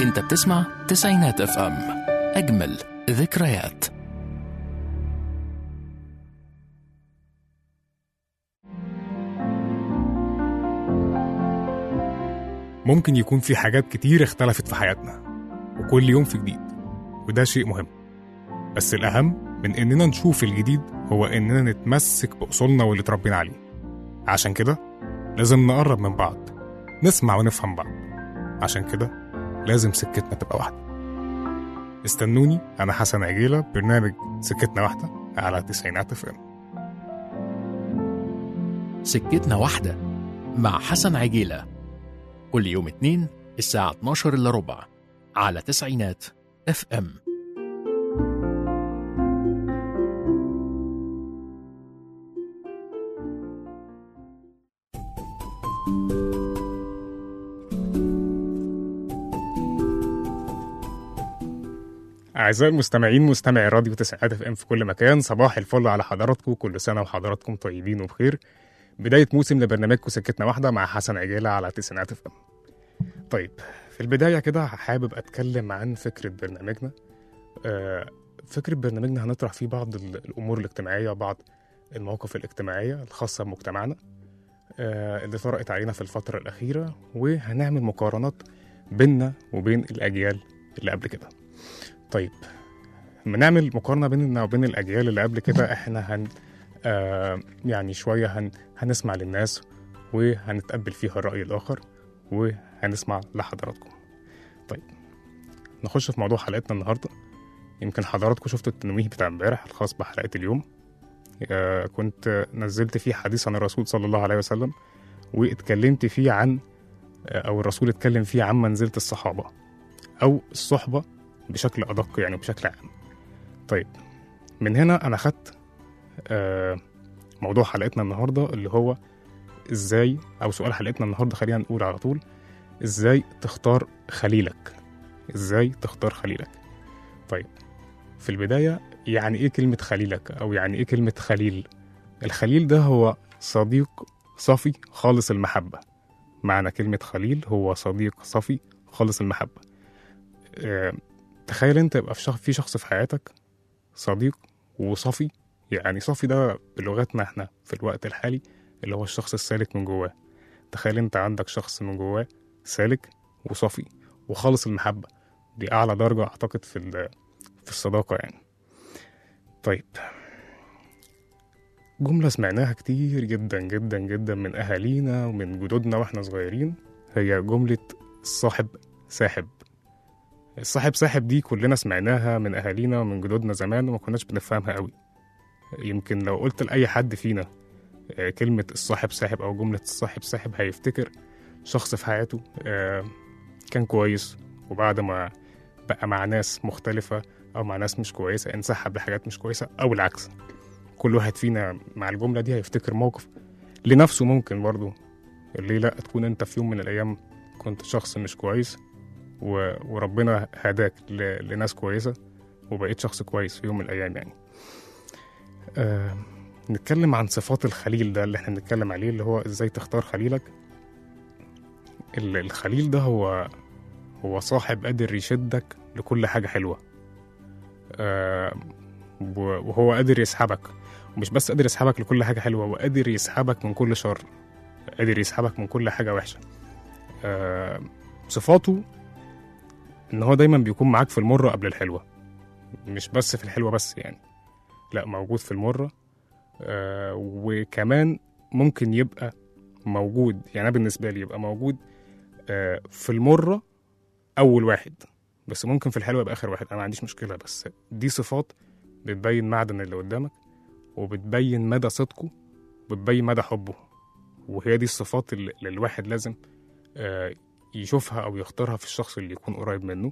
انت بتسمع تسعينات اف ام، اجمل ذكريات. ممكن يكون في حاجات كتير اختلفت في حياتنا، وكل يوم في جديد، وده شيء مهم. بس الأهم من إننا نشوف الجديد هو إننا نتمسك بأصولنا واللي اتربينا عليه. عشان كده لازم نقرب من بعض، نسمع ونفهم بعض. عشان كده لازم سكتنا تبقى واحدة. استنوني، أنا حسن عجيلة، برنامج سكتنا واحدة على تسعينات اف ام. سكتنا واحدة مع حسن عجيلة، كل يوم اثنين الساعة 12:15 على تسعينات اف ام. أعزائي المستمعين، مستمعي راديو تسعينات اف ام في كل مكان، صباح الفل على حضراتكم. كل سنة وحضراتكم طيبين وبخير. بداية موسم لبرنامجكم سكتنا واحدة مع حسن عجيلة على تسعينات اف ام. طيب، في البداية كده حابب أتكلم عن فكرة برنامجنا. فكرة برنامجنا هنطرح فيه بعض الأمور الاجتماعية، بعض المواقف الاجتماعية الخاصة بمجتمعنا اللي طرقت علينا في الفترة الأخيرة، وهنعمل مقارنات بيننا وبين الأجيال اللي قبل كده. طيب، لما نعمل مقارنة بيننا وبين الأجيال اللي قبل كده، احنا يعني شوية هنسمع للناس وهنتقبل فيها الرأي الآخر وهنسمع لحضراتكم. طيب، نخش في موضوع حلقتنا النهاردة. يمكن حضراتكم شفتوا التنويه بتاع امبارح الخاص بحلقة اليوم. كنت نزلت فيه حديث عن الرسول صلى الله عليه وسلم، واتكلمت فيه عن أو الرسول اتكلم فيه عن منزلة الصحابة أو الصحبة بشكل أدق، يعني بشكل عام. طيب، من هنا أنا خدت موضوع حلقتنا النهاردة اللي هو إزاي، أو سؤال حلقتنا النهاردة خلينا نقول على طول، إزاي تختار خليلك؟ إزاي تختار خليلك؟ طيب، في البداية، يعني إيه كلمة خليلك؟ أو يعني إيه كلمة خليل؟ الخليل ده هو صديق صفي خالص المحبة. معنى كلمة خليل هو صديق صفي خالص المحبة. تخيل أنت يبقى في شخص في حياتك صديق وصفي. يعني صفي ده بلغتنا احنا في الوقت الحالي اللي هو الشخص السالك من جواه. تخيل انت عندك شخص من جواه سالك وصفي وخالص المحبة. دي أعلى درجة أعتقد في الصداقة يعني. طيب، جملة سمعناها كتير جدا جدا جدا من أهالينا ومن جدودنا وإحنا صغيرين، هي جملة الصاحب ساحب. الصاحب ساحب دي كلنا سمعناها من أهالينا ومن جدودنا زمان، وما كناش بنفهمها قوي. يمكن لو قلت لأي حد فينا كلمة الصاحب ساحب أو جملة الصاحب ساحب، هيفتكر شخص في حياته كان كويس، وبعد ما بقى مع ناس مختلفة أو مع ناس مش كويسة انسحب لحاجات مش كويسة، أو العكس. كل واحد فينا مع الجملة دي هيفتكر موقف لنفسه. ممكن برضو اللي لا تكون أنت في يوم من الأيام كنت شخص مش كويس وربنا هداك لناس كويسة وبقيت شخص كويس في يوم من الأيام يعني. نتكلم عن صفات الخليل ده اللي احنا بنتكلم عليه، اللي هو ازاي تختار خليلك. الخليل ده هو صاحب قادر يشدك لكل حاجة حلوة، وهو قادر يسحبك. ومش بس قادر يسحبك لكل حاجة حلوة، وقادر يسحبك من كل شر، قادر يسحبك من كل حاجة وحشة. صفاته ان هو دايما بيكون معاك في المرة قبل الحلوة، مش بس في الحلوة بس يعني، لا، موجود في المرة. وكمان ممكن يبقى موجود، يعني أنا بالنسبة لي يبقى موجود في المرة أول واحد، بس ممكن في الحلوة يبقى آخر واحد. أنا ما عنديش مشكلة، بس دي صفات بتبين معدن اللي قدامك، وبتبين مدى صدقه، وبتبين مدى حبه. وهي دي الصفات اللي الواحد لازم يشوفها أو يختارها في الشخص اللي يكون قريب منه.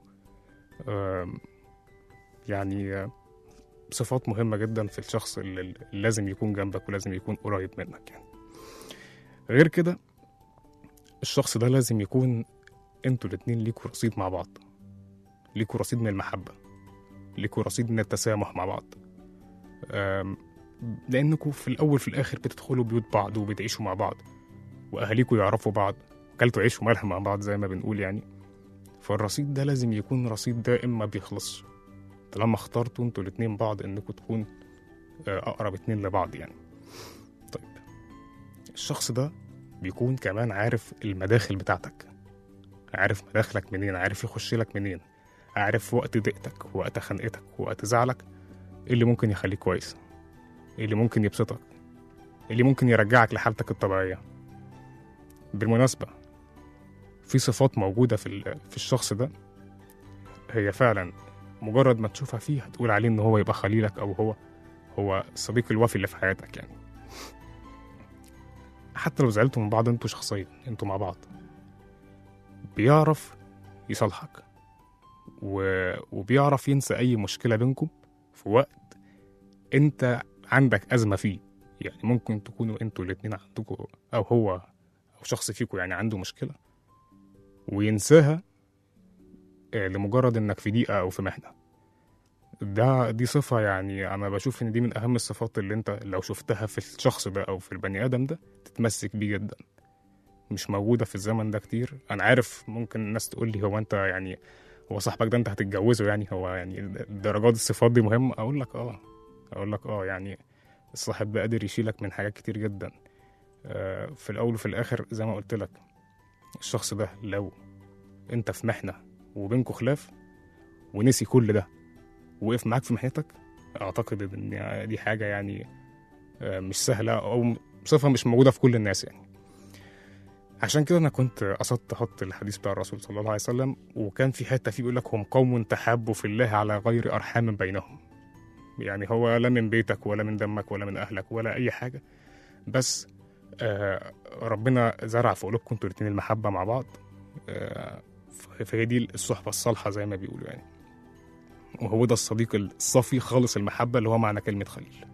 يعني صفات مهمة جدا في الشخص اللي لازم يكون جنبك ولازم يكون قريب منك يعني. غير كده، الشخص ده لازم يكون انتوا الاتنين ليكوا رصيد مع بعض، ليكوا رصيد من المحبة، ليكوا رصيد من التسامح مع بعض. لأنكوا في الأول في الآخر بتدخلوا بيوت بعض وبتعيشوا مع بعض، وأهاليكوا يعرفوا بعض، وكلتوا عيش وملح مع بعض زي ما بنقول يعني. فالرصيد ده لازم يكون رصيد دائم ما بيخلصش طالما اخترتوا انتوا الاتنين بعض انكم تكون اقرب اتنين لبعض يعني. طيب الشخص ده بيكون كمان عارف المداخل بتاعتك، عارف مداخلك منين، عارف يخش لك منين، عارف وقت ضيقتك وقت خنقتك وقت زعلك ايه اللي ممكن يخليك كويس، ايه اللي ممكن يبسطك، ايه اللي ممكن يرجعك لحالتك الطبيعية. بالمناسبة في صفات موجودة في الشخص ده هي فعلا مجرد ما تشوفها فيه هتقول عليه ان هو يبقى خليلك او هو الصديق الوفي اللي في حياتك يعني. حتى لو زعلتوا من بعض انتوا شخصيا انتوا مع بعض بيعرف يصالحك وبيعرف ينسى اي مشكلة بينكم في وقت انت عندك ازمة فيه. يعني ممكن تكونوا انتوا الاتنين عندكم او هو او شخص فيكم يعني عنده مشكلة وينساها لمجرد انك في ضيقة او في محنة. دي صفة يعني أنا بشوف إن دي من أهم الصفات اللي أنت لو شفتها في الشخص ده أو في البني آدم ده تتمسك بيه جدا. مش موجودة في الزمن ده كتير. أنا عارف ممكن الناس تقول لي هو أنت يعني هو صاحبك ده أنت هتتجوزه يعني هو يعني درجات الصفات دي مهمة. أقول لك يعني الصاحب ده قادر يشيلك من حاجات كتير جدا. في الأول وفي الآخر زي ما قلت لك الشخص ده لو أنت في محنة وبينكوا خلاف ونسي كل ده وقف معاك في محنتك، اعتقد ان دي حاجه يعني مش سهله او صفه مش موجوده في كل الناس يعني. عشان كده انا كنت قصدت احط الحديث بتاع الرسول صلى الله عليه وسلم وكان في حته فيه بيقول لك هم قوم تحابوا في الله على غير ارحام بينهم. يعني هو لا من بيتك ولا من دمك ولا من اهلك ولا اي حاجه، بس ربنا زرع في قلوبكم انتوا الاتنين المحبه مع بعض. فهي دي الصحبه الصالحه زي ما بيقولوا يعني. وهو ده الصديق الصافي خالص المحبة اللي هو معنى كلمة خليل.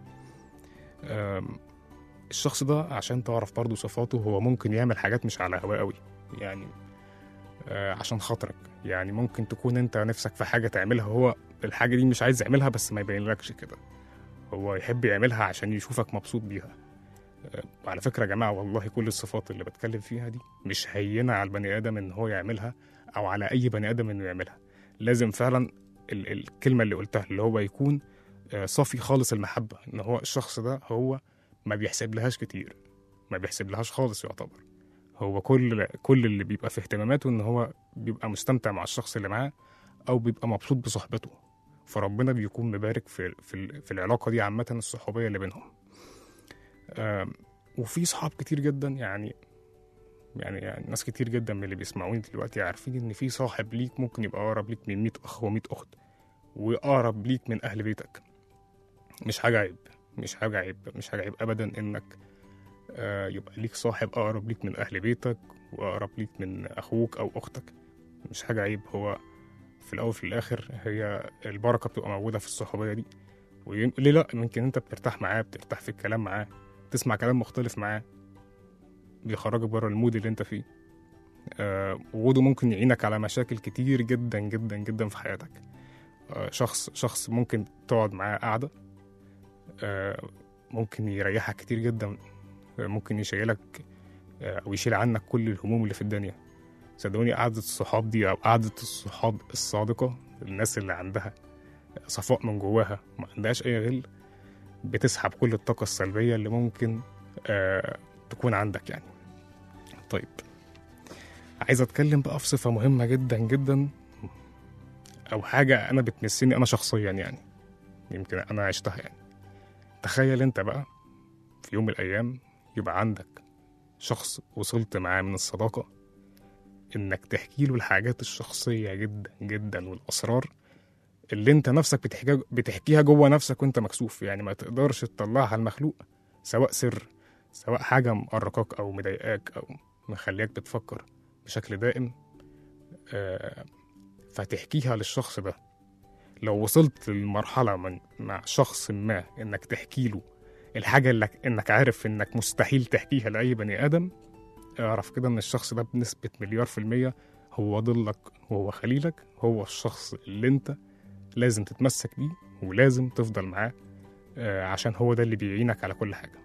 الشخص ده عشان تعرف برضو صفاته هو ممكن يعمل حاجات مش على هواه قوي يعني عشان خاطرك. يعني ممكن تكون انت نفسك في حاجة تعملها هو الحاجة دي مش عايز يعملها بس ما يبينلكش كده، هو يحب يعملها عشان يشوفك مبسوط بيها. على فكرة يا جماعة والله كل الصفات اللي بتكلم فيها دي مش هينة على البني آدم ان هو يعملها او على اي بني آدم انه يعملها. لازم فعلا الكلمة اللي قلتها اللي هو يكون صافي خالص المحبة، ان هو الشخص ده هو ما بيحسب لهاش كتير، ما بيحسب لهاش خالص يعتبر. هو كل اللي بيبقى في اهتماماته ان هو بيبقى مستمتع مع الشخص اللي معاه او بيبقى مبسوط بصحبته. فربنا بيكون مبارك في العلاقة دي عامة الصحوبية اللي بينهم. وفي صحاب كتير جدا يعني ناس كتير جدا من اللي بيسمعوني دلوقتي عارفين ان في صاحب ليك ممكن يبقى اقرب ليك من 100 اخ و100 اخت واقرب ليك من اهل بيتك. مش حاجه عيب ابدا انك يبقى ليك صاحب اقرب ليك من اهل بيتك واقرب ليك من اخوك او اختك. مش حاجه عيب. هو في الاول وفي الاخر هي البركه بتبقى موجوده في الصحوبيه دي. ليه لا؟ ممكن انت بترتاح معاه، بترتاح في الكلام معاه، تسمع كلام مختلف معاه بيخرجك بره المود اللي انت فيه. وجوده ممكن يعينك على مشاكل كتير جدا جدا جدا في حياتك. شخص ممكن تقعد معاه قعدة ممكن يريحك كتير جدا، ممكن يشيلك أو يشيل عنك كل الهموم اللي في الدنيا. صدقوني قعدة الصحاب دي أو قعدة الصحاب الصادقة، الناس اللي عندها صفاء من جواها ما عندهاش أي غل، بتسحب كل الطاقة السلبية اللي ممكن تكون عندك يعني. طيب عايز أتكلم بقى في صفة مهمة جدا جدا أو حاجة أنا بتمسني أنا شخصيا يعني يمكن أنا عشتها يعني. تخيل أنت بقى في يوم من الأيام يبقى عندك شخص وصلت معاه من الصداقة إنك تحكي له الحاجات الشخصية جدا جدا والأسرار اللي أنت نفسك بتحكيها جوه نفسك وأنت مكسوف، يعني ما تقدرش تطلعها المخلوق، سواء سر سواء حاجة مقرقاك أو مضايقاك أو مخليك بتفكر بشكل دائم. فتحكيها للشخص ده. لو وصلت للمرحلة مع شخص ما إنك تحكي له الحاجة اللي إنك عارف إنك مستحيل تحكيها لأي بني آدم، اعرف كده إن الشخص ده بنسبة 1,000,000,000 هو ضلك وهو خليلك، هو الشخص اللي أنت لازم تتمسك بيه ولازم تفضل معاه عشان هو ده اللي بيعينك على كل حاجة.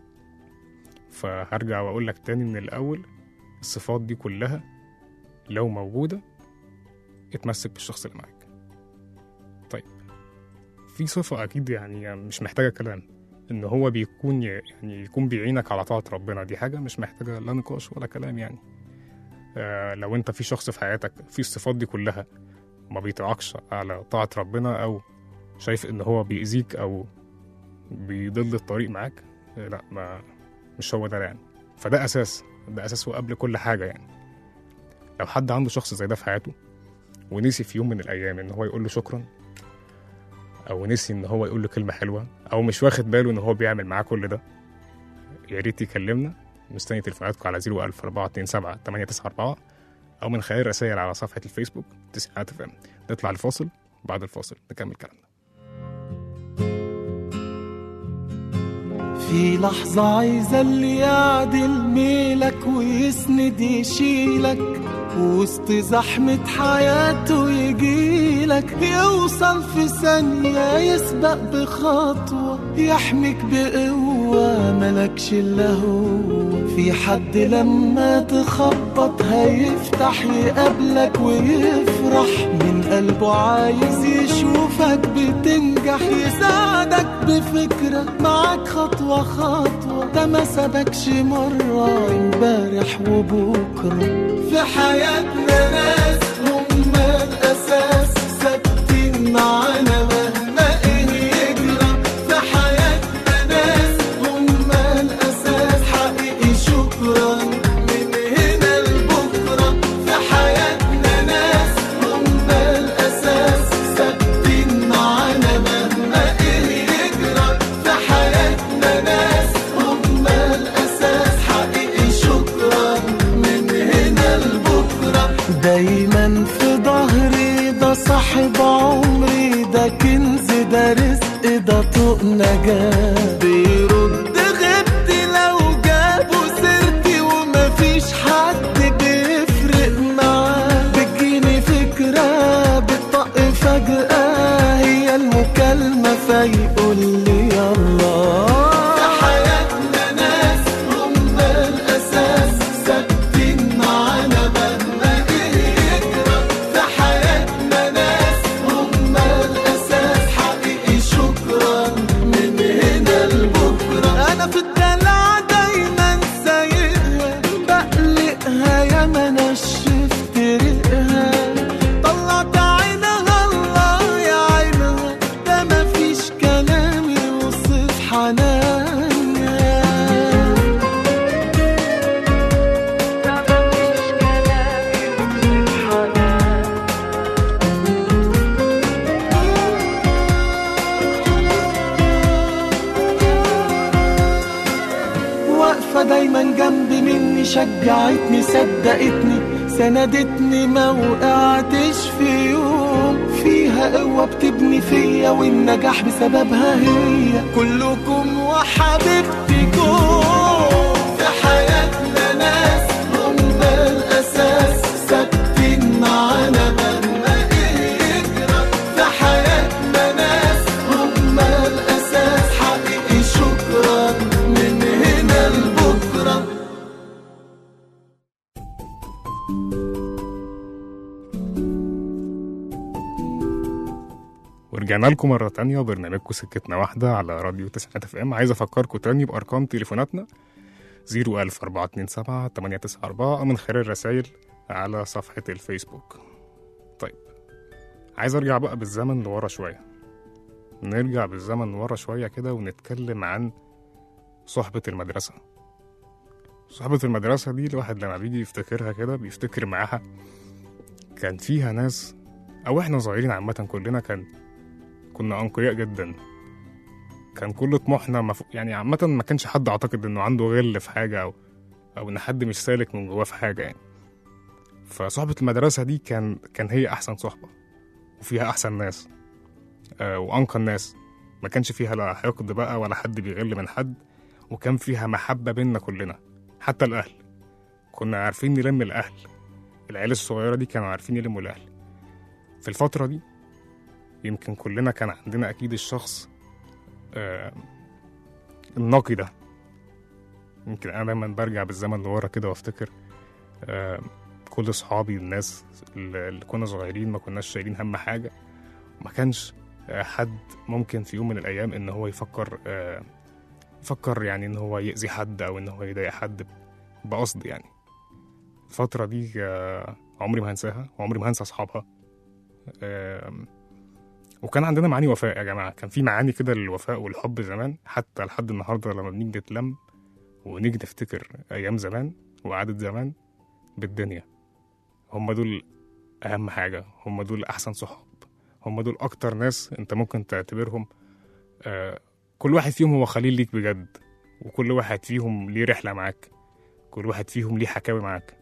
فهرجع وأقول لك تاني من الأول، الصفات دي كلها لو موجودة اتمسك بالشخص اللي معاك. طيب في صفة أكيد يعني مش محتاجة كلام، إن هو بيكون يعني يكون بيعينك على طاعة ربنا. دي حاجة مش محتاجة لا نقاش ولا كلام يعني. لو أنت في شخص في حياتك في الصفات دي كلها ما بيطلعكش على طاعة ربنا، أو شايف إن هو بيأذيك أو بيضل الطريق معاك، لا ما مش هو ده يعني. فده أساس وقبل كل حاجة يعني. لو حد عنده شخص زي ده في حياته ونسي في يوم من الأيام إن هو يقول له شكرا، أو نسي إن هو يقول له كلمة حلوة، أو مش واخد باله إن هو بيعمل معاه كل ده، يا ريت يكلمنا. مستني تليفوناتكم على 01427 أو من خلال رسائل على صفحة الفيسبوك تسعينات FM. نطلع الفاصل، بعد الفاصل نكمل كلامنا. في لحظة عايزة اللي يعدل ميلك ويسند يشيلك وسط زحمة حياته، يجيلك يوصل في ثانية، يسبق بخطوة، يحميك بقوة ملكش إلا هو. في حد لما تخبط هيفتح يقابلك ويفرح من قلبه، عايز يشوفك بتنجح، يساعدك بفكرة معاك خطوة خطوة. ده ما سبكش مرة امبارح وبكرة. في حياتنا ناس هم الأساس، ثابتين معانا مهما إيه يجرى. في حياتنا ناس هم الأساس، حقيقي شكرا من هنا لبكرة. في حياتنا ناس هم الأساس، ثابتين معانا مهما إيه يجرى. في حياتنا ناس هم الأساس، حقيقي شكرا من هنا لبكرة. دايما في ظهري، ده صاحب عمري، ده كنز، ده رزق، ده طوق نجاة. بيرد غبتي لو جابوا سيرتي، ومفيش حد بيفرق معاه. بتجيني فكرة بتطق فجأة، هي المكالمة فيقول لي يلا. دايما جنبي مني، شجعتني صدقتني سندتني، ما وقعتش في يوم. فيها قوة بتبني فيا، والنجاح بسببها هي. كلكم وحبيبتكم. في حياتنا ناس هم الأساس، ثابتين معانا مهما إيه يجرى. في حياتنا ناس هم الأساس، حقيقي شكرا من هنا لبكرة. ورجعنا لكم مرة تانية وبرنامجكم سكتنا واحدة على راديو تسعينات FM. عايز أفكركم تاني بأرقام تليفوناتنا 01427 أو من خلال الرسائل على صفحة الفيسبوك. طيب عايز أرجع بقى بالزمن لورا شوية، نرجع بالزمن لورا شوية كده ونتكلم عن صحبة المدرسة. صحبة المدرسة دي الواحد لما بيجي يفتكرها كده بيفتكر معاها كان فيها ناس، أو إحنا صغيرين عامة كلنا كنا أنقياء جدا. كان كل طموحنا يعني عامة ما كانش حد أعتقد إنه عنده غل في حاجة أو إن حد مش سالك من جواه في حاجة يعني. فصحبة المدرسة دي كان هي أحسن صحبة، وفيها أحسن ناس وأنقى الناس. ما كانش فيها لا حقد بقى ولا حد بيغل من حد، وكان فيها محبة بيننا كلنا. حتى الأهل كنا عارفين نلم الأهل، العيال الصغيرة دي كانوا عارفين يلموا الأهل. في الفترة دي يمكن كلنا كان عندنا أكيد الشخص النقي ده. يمكن أنا دايما برجع بالزمن لورا كده وافتكر كل صحابي الناس اللي كنا صغيرين ما كناش شايلين هم حاجة، وما كانش حد ممكن في يوم من الأيام إن هو يفكر يعني إن هو يأذي حد أو إن هو يضايق حد بقصد يعني. الفترة دي عمري ما هنساها وعمري ما هنسى أصحابها. وكان عندنا معاني وفاء يا جماعة، كان في معاني كده للوفاء والحب زمان، حتى لحد النهاردة لما بنيجي نتلم ونيجي نفتكر أيام زمان وقعدة زمان بالدنيا، هم دول أهم حاجة، هم دول أحسن صحاب، هم دول أكتر ناس أنت ممكن تعتبرهم كل واحد فيهم هو خليل ليك بجد، وكل واحد فيهم ليه رحلة معاك، كل واحد فيهم ليه حكاوي معاك.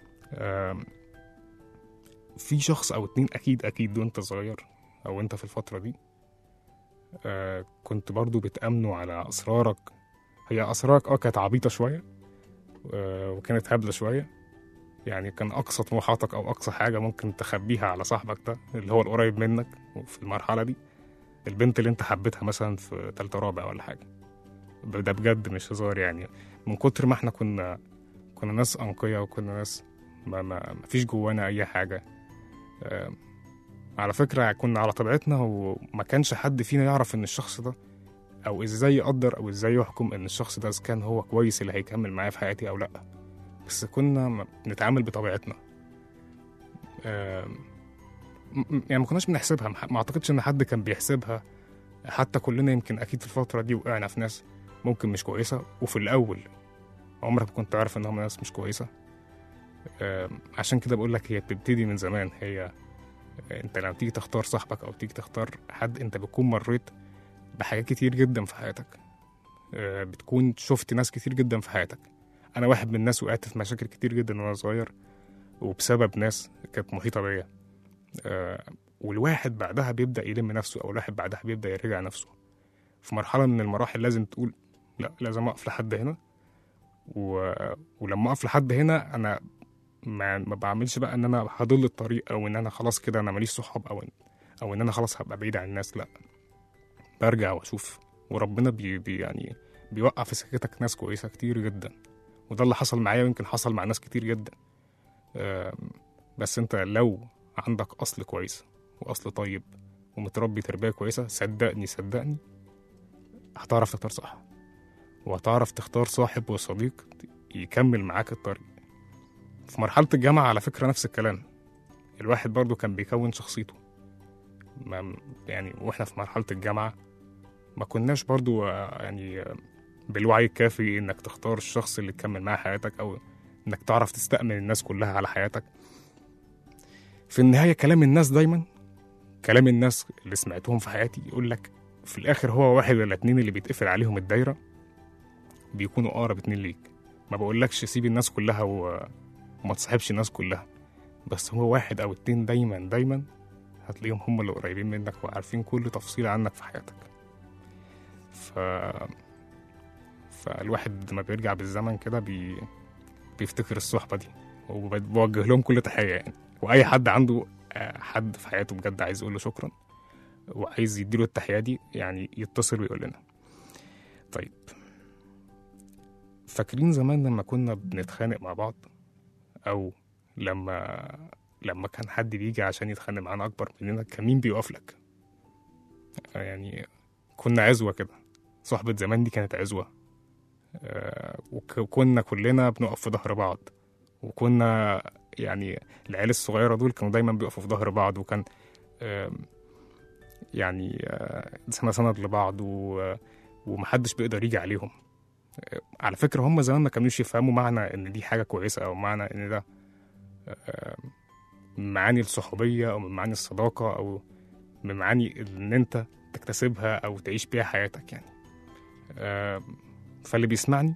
في شخص أو اتنين أكيد وأنت صغير أو أنت في الفترة دي كنت برضو بتأمنوا على أسرارك. هي أسرارك كانت عبيطة شوية وكانت هبلة شوية، يعني كان أقصى طموحاتك أو أقصى حاجة ممكن تخبيها على صاحبك ده اللي هو القريب منك في المرحلة دي، البنت اللي أنت حبيتها مثلا في تالتة رابع ولا حاجة. ده بجد مش هزار يعني، من كتر ما احنا كنا ناس أنقية، وكنا ناس ما فيش جوانا أي حاجة. على فكرة كنا على طبيعتنا، وما كانش حد فينا يعرف إن الشخص ده أو إزاي يقدر أو إزاي يحكم إن الشخص ده إذا كان هو كويس اللي هيكمل معايا في حياتي أو لأ. بس كنا بنتعامل بطبيعتنا. يعني ما كناش بنحسبها، ما أعتقدش إن حد كان بيحسبها. حتى كلنا يمكن أكيد في الفترة دي وقعنا في ناس ممكن مش كويسة، وفي الأول عمرك كنت عارف إنهم ناس مش كويسة. عشان كده بقولك هي بتبتدي من زمان. هي أنت لما تيجي تختار صاحبك أو تيجي تختار حد، أنت بتكون مريت بحاجات كتير جدا في حياتك، بتكون شفت ناس كتير جدا في حياتك. أنا واحد من الناس وقعت في مشاكل كتير جدا وأنا صغير، وبسبب ناس كانت محيطة بيا. والواحد بعدها بيبدأ يلم نفسه، أو الواحد بعدها بيبدأ يرجع نفسه. في مرحلة من المراحل لازم تقول لا، لازم أقف لحد هنا. ولما أقف لحد هنا أنا ما بعملش بقى إن أنا هضل الطريق، أو إن أنا خلاص كده أنا ماليش صحاب، أو إن أنا خلاص هبقى بعيد عن الناس. لا، برجع وأشوف، وربنا يعني بيوقع في سكتك ناس كويسة كتير جدا. وده اللي حصل معايا، ويمكن حصل مع ناس كتير جدا. بس أنت لو عندك أصل كويس وأصل طيب ومتربي تربية كويسة، صدقني هتعرف تختار صح، وهتعرف تختار صاحب وصديق يكمل معاك الطريق. في مرحلة الجامعة على فكرة نفس الكلام، الواحد برضو كان بيكون شخصيته. يعني وإحنا في مرحلة الجامعة ما كناش برضو يعني بالوعي الكافي إنك تختار الشخص اللي تكمل معاه حياتك، أو إنك تعرف تستأمن الناس كلها على حياتك. في النهاية كلام الناس دايما، كلام الناس اللي سمعتهم في حياتي يقولك في الآخر هو واحد ولا اتنين اللي بيتقفل عليهم الدايرة بيكونوا أقرب اتنين ليك. ما بقولكش سيب الناس كلها وما تصاحبش الناس كلها، بس هو واحد أو اتنين دايما هتلاقيهم هم اللي قريبين منك وعارفين كل تفصيلة عنك في حياتك. فالواحد لما بيرجع بالزمن كده بيفتكر الصحبة دي، وبوجه لهم كل تحية يعني. وأي حد عنده حد في حياته بجد عايز يقول له شكرا وعايز يديله التحية دي، يعني يتصل ويقول لنا. طيب، فاكرين زمان لما كنا بنتخانق مع بعض، أو لما كان حد بيجي عشان يتخانق معانا أكبر مننا، كان مين بيقف لك؟ يعني كنا عزوة كده. صحبة زمان دي كانت عزوة، وكنا كلنا بنقف في ظهر بعض. وكنا يعني العيال الصغيرة دول كانوا دايما بيقفوا في ظهر بعض، وكان يعني سند لبعض، ومحدش بيقدر يجي عليهم. على فكرة هم زمان ما كانوش يفهموا معنى ان دي حاجة كويسة، او معنى ان ده معاني الصحوبية، او من معاني الصداقة، او من معاني ان انت تكتسبها او تعيش بيها حياتك يعني. فاللي بيسمعني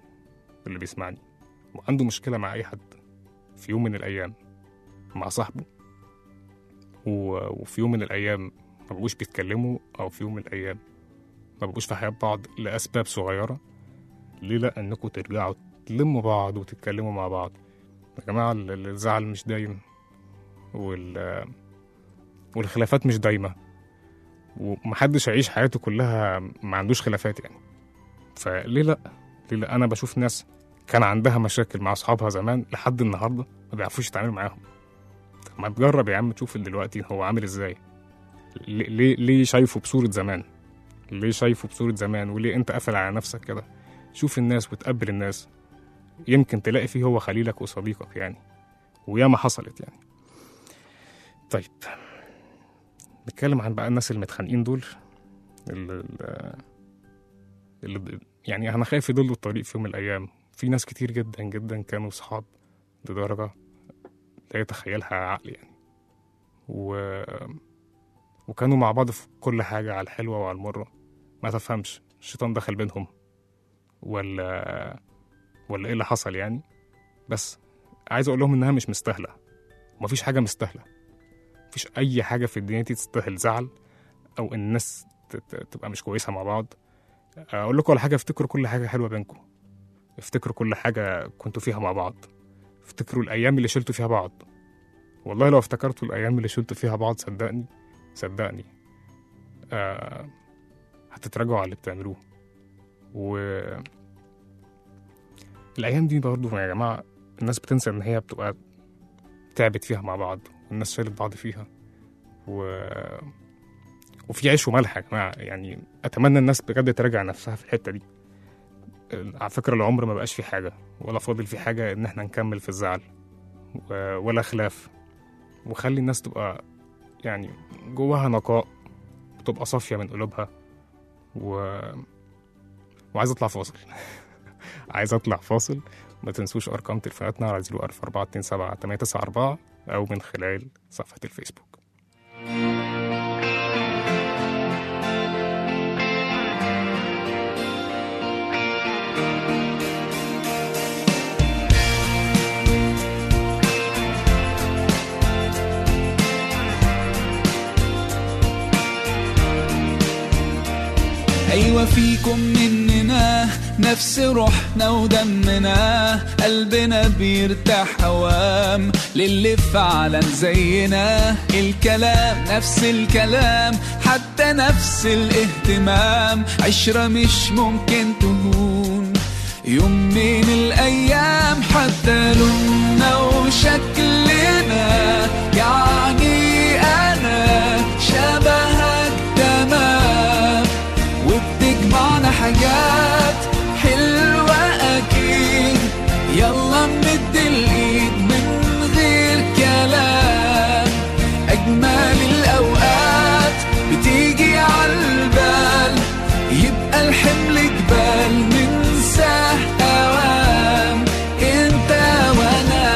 وعنده مشكلة مع اي حد في يوم من الايام مع صاحبه، وفي يوم من الايام ما بقوش بيتكلموا، او في يوم من الايام ما بقوش في حياة بعض لاسباب صغيرة، ليه لا انكم ترجعوا تلموا بعض وتتكلموا مع بعض يا جماعة. الزعل مش دايم، والخلافات مش دايمة، ومحدش يعيش حياته كلها ما عندوش خلافات يعني. فليه لا؟ أنا بشوف ناس كان عندها مشاكل مع أصحابها زمان لحد النهاردة ما بيعرفوش يتعاملوا معاهم. طب ما تجرب يا عم تشوف دلوقتي هو عامل إزاي. ليه شايفه بصورة زمان؟ ليه شايفه بصورة زمان؟ وليه أنت قافل على نفسك كده؟ شوف الناس وتقبل الناس، يمكن تلاقي فيه هو خليلك وصديقك يعني، وياما حصلت يعني. طيب نتكلم عن بقى الناس المتخانقين دول اللي يعني أنا خايف يضلوا الطريق في يوم من الأيام. في ناس كتير جدا جدا كانوا صحاب لدرجة لا يتخيلها عقل يعني، وكانوا مع بعض في كل حاجة، على الحلوة وعلى المرة. ما تفهمش الشيطان دخل بينهم ولا ايه اللي حصل يعني. بس عايز اقول لهم انها مش مستاهلة، ومفيش حاجة مستاهلة. مفيش اي حاجة في الدنيا دي تستاهل زعل او ان الناس تبقى مش كويسة مع بعض. اقول لكم على حاجة، افتكروا كل حاجة حلوة بينكم، افتكروا كل حاجة كنتوا فيها مع بعض، افتكروا الايام اللي شلتوا فيها بعض. والله لو افتكرتوا الايام اللي شلتوا فيها بعض صدقني هتتراجعوا على اللي بتعملوه. الأيام دي برضو يا جماعة الناس بتنسى إن هي بتبقى تعبت فيها مع بعض، والناس شالت بعض فيها، وفي عيش وملح يا جماعة يعني. أتمنى الناس بجد تراجع نفسها في الحتة دي. على فكرة العمر ما بقاش في حاجة ولا فاضل في حاجة إن احنا نكمل في الزعل ولا خلاف. وخلي الناس تبقى يعني جواها نقاء، تبقى صافية من قلوبها. وعايز أطلع فاصل عايز أطلع فاصل. ما تنسوش أرقام تليفوناتنا على 04427 أو من خلال صفحة الفيسبوك. أيوة فيكم مننا نفس روحنا ودمنا، قلبنا بيرتاح هوام للي فعلا زينا. الكلام نفس الكلام، حتى نفس الاهتمام. عشرة مش ممكن تهون يوم من الأيام. حتى لوننا وشكلنا، يعني أنا شبهك تمام. وبتجمعنا حاجات حلوة أكيد، يلا نمد الإيد من غير كلام. أجمل الأوقات بتيجي عالبال، يبقى الحمل جبال ننساه أوام. انت وانا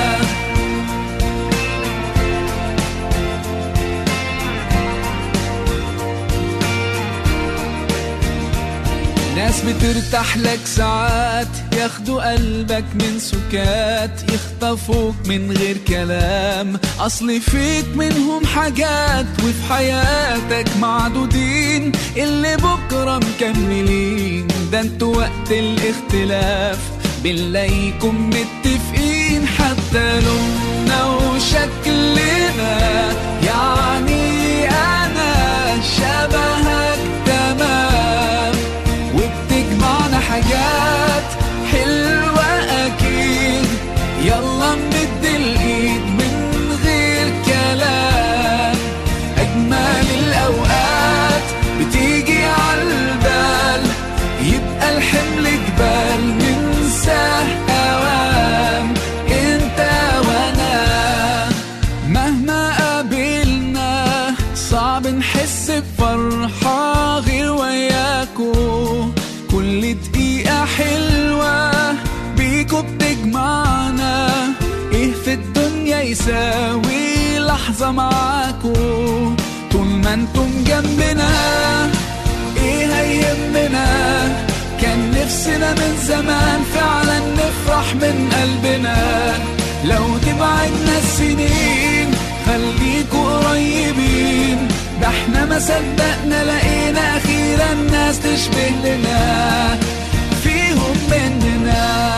ناس بترتاح لك ساعات، ياخدوا قلبك من سكات، يخطفوك من غير كلام. أصل فيك منهم حاجات وفي حياتك معدودين، اللي بكرة مكملين. ده انتوا وقت الاختلاف بنلاقيكم متفقين. حتى لوننا وشكلنا، يعني أنا شبهك تمام. وبتجمعنا حاجات حلوة أكيد، يلا نمد الإيد من غير كلام. أجمل الأوقات بتيجي عالبال، يبقى الحمل جبال ننساه أوام. انت وانا مهما قابلنا صعب نحس بفرحة غير وياكو. كل دقيقة حلوة بيكو بتجمعنا، ايه في الدنيا يساوي لحظة معاكو؟ طول ما انتم جنبنا ايه هيهمنا؟ كان نفسنا من زمان فعلا نفرح من قلبنا. لو تبعدنا السنين خليكوا قريبين، ده احنا ما صدقنا لقينا اخيرا ناس تشبه لنا فيهم مننا.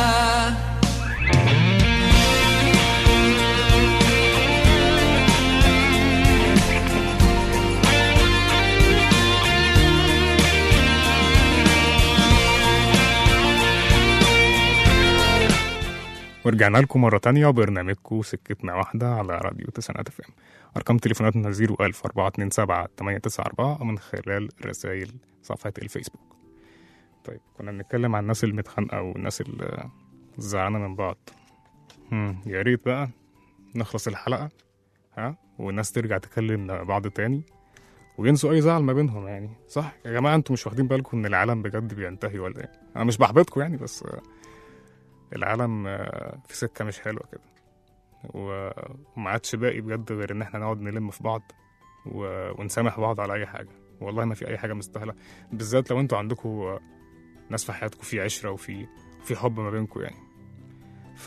ورجعنا لكم مرة تانية وبرنامجكم سكتنا واحدة على راديو تسعينات FM. أرقام تليفوناتنا 01427 أو من خلال رسائل صفحة الفيسبوك. طيب كنا بنتكلم عن الناس المتخانقة والناس اللي زعلانة من بعض. يا ريت بقى نخلص الحلقة والناس ترجع تكلم بعض تاني وينسوا أي زعل ما بينهم. يعني صح يا جماعة، أنتوا مش واخدين بالكم إن العالم بجد بينتهي ولا إيه؟ أنا مش بحبطكم يعني، بس العالم في سكة مش حلوة كده، وما عادش باقي بجد غير إن إحنا نقعد نلم في بعض ونسامح بعض على أي حاجة. والله ما في أي حاجة مستاهلة، بالذات لو أنتوا عندكم ناس في حياتكم في عشرة وفي حب ما بينكم يعني. ف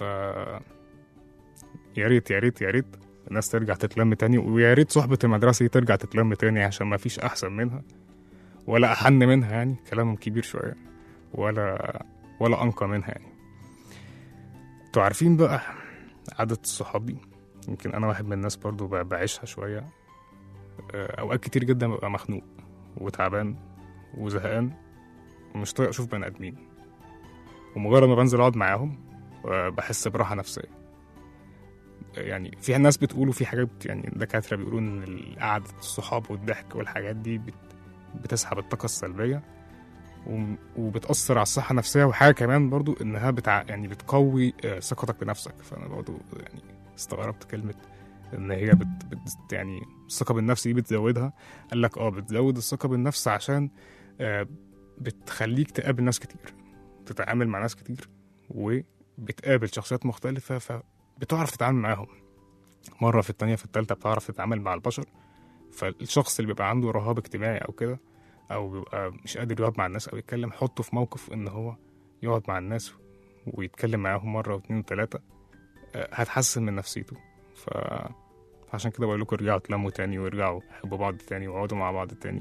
يا ريت يا ريت يا ريت الناس ترجع تتلم تاني، ويا ريت صحبة المدرسة ترجع تتلم تاني، عشان ما فيش أحسن منها ولا أحن منها. يعني كلامهم كبير شوية، ولا أنقى منها يعني. انتوا عارفين بقى عادة الصحاب دي، يمكن أنا واحد من الناس برضو بعيشها شوية. أوقات كتير جدا ببقى مخنوق وتعبان وزهقان ومش طايق أشوف بني آدمين، ومجرد ما بنزل أقعد معاهم بحس براحة نفسية. يعني في ناس بتقولوا في حاجات، يعني دكاترة بيقولوا إن قعدة الصحاب والضحك والحاجات دي بتسحب الطاقة السلبية وبتأثر على الصحة النفسية، وحاجة كمان برضو إنها يعني بتقوي ثقتك بنفسك. فأنا برضو يعني استغربت كلمة إن هي يعني الثقة بالنفس دي بتزودها. قال لك بتزود الثقة بالنفس عشان بتخليك تقابل ناس كتير، تتعامل مع ناس كتير، وبتقابل شخصيات مختلفة، فبتعرف تتعامل معاهم مرة في التانية في التالتة، بتعرف تتعامل مع البشر. فالشخص اللي بيبقى عنده رهاب اجتماعي أو كده، أو بيبقى مش قادر يقعد مع الناس أو يتكلم، حطه في موقف إن هو يقعد مع الناس ويتكلم معاهم مرة واثنين وثلاثة، هتحسن من نفسيته. فعشان كده بقول لكم ارجعوا تلموا تاني، وارجعوا حبوا بعض تاني، وقعدوا مع بعض تاني.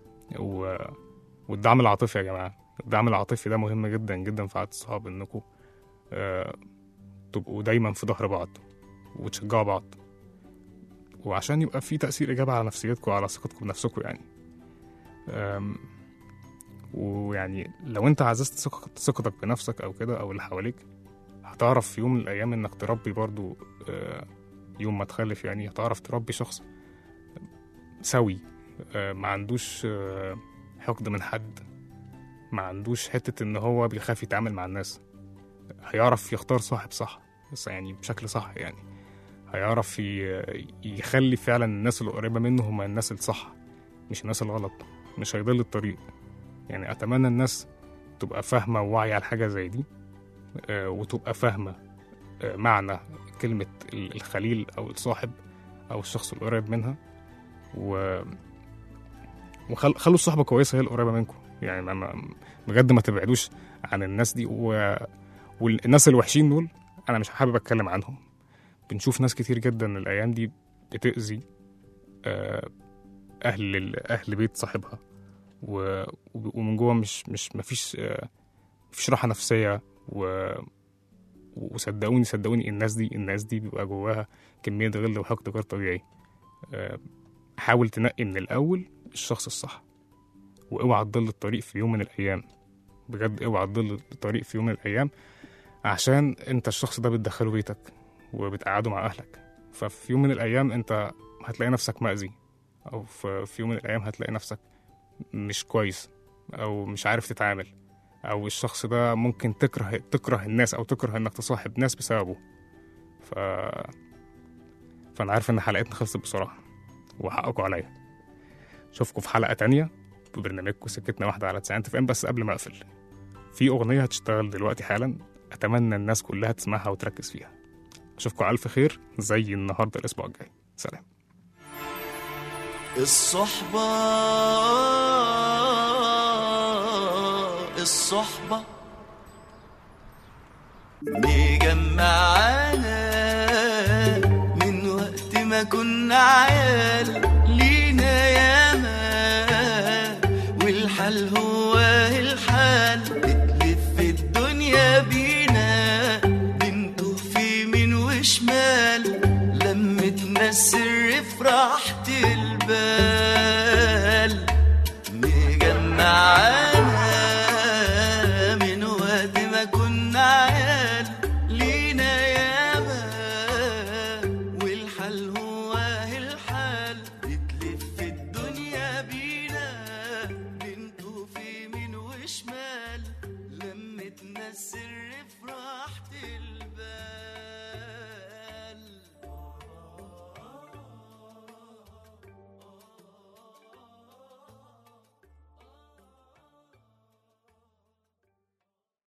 والدعم العاطفي يا جماعة، الدعم العاطفي ده مهم جدا جدا في عادة الصحاب، إنكم تبقوا دايما في ظهر بعض وتشجعوا بعض، وعشان يبقى في تأثير إيجابي على نفسيتكم وعلى ثقتكم بنفسكم يعني. ويعني لو انت عززت ثقتك بنفسك او كده او اللي حواليك، هتعرف في يوم من الايام انك تربي برضو، يوم ما تخلف يعني هتعرف تربي شخص سوي، ما عندوش حقد من حد، ما عندوش حتة ان هو بيخاف يتعامل مع الناس، هيعرف يختار صاحب صح يعني بشكل صح. يعني هيعرف يخلي فعلا الناس اللي قريبة منه هم الناس الصح مش الناس الغلط، مش هيضل الطريق. يعني أتمنى الناس تبقى فاهمة وواعية على حاجة زي دي، وتبقى فاهمة معنى كلمة الخليل أو الصاحب أو الشخص القريب منها، وخلوا الصحبة كويسة هي القريبة منكم. يعني بجد ما تبعدوش عن الناس دي، والناس الوحشين دول أنا مش حابب أتكلم عنهم. بنشوف ناس كتير جدا الأيام دي بتأذي أهل بيت صاحبها، ومن جوه مفيش راحة نفسية. وصدقوني الناس دي بيبقى جواها كمية غل وحقد غير طبيعي. حاول تنقي من الأول الشخص الصح، واوعى تضل الطريق في يوم من الأيام. بجد اوعى تضل الطريق في يوم من الأيام، عشان انت الشخص ده بتدخله بيتك وبتقعده مع أهلك. ففي يوم من الأيام انت هتلاقي نفسك مأذي، أو في يوم من الأيام هتلاقي نفسك مش كويس أو مش عارف تتعامل، أو الشخص ده ممكن تكره الناس أو تكره إنك تصاحب ناس بسببه. فأنا عارف إن حلقتنا خلصت بسرعة وحقكوا عليا. أشوفكم في حلقة تانية ببرنامجكم سكتنا واحدة على 90 FM. بس قبل ما أقفل، في أغنية هتشتغل دلوقتي حالا، أتمنى الناس كلها تسمعها وتركز فيها. أشوفكم على ألف خير زي النهاردة الأسبوع الجاي. سلام. الصحبة مجمعانا من وقت ما كنا عيال، لينا ياما والحال هو الحال، بتلف الدنيا بينا بنتوه في يمين وشمال، لمتنا السر في راحة البال. مجمعانا من وقت ما كنا عيال، لينا سر في راحة البال.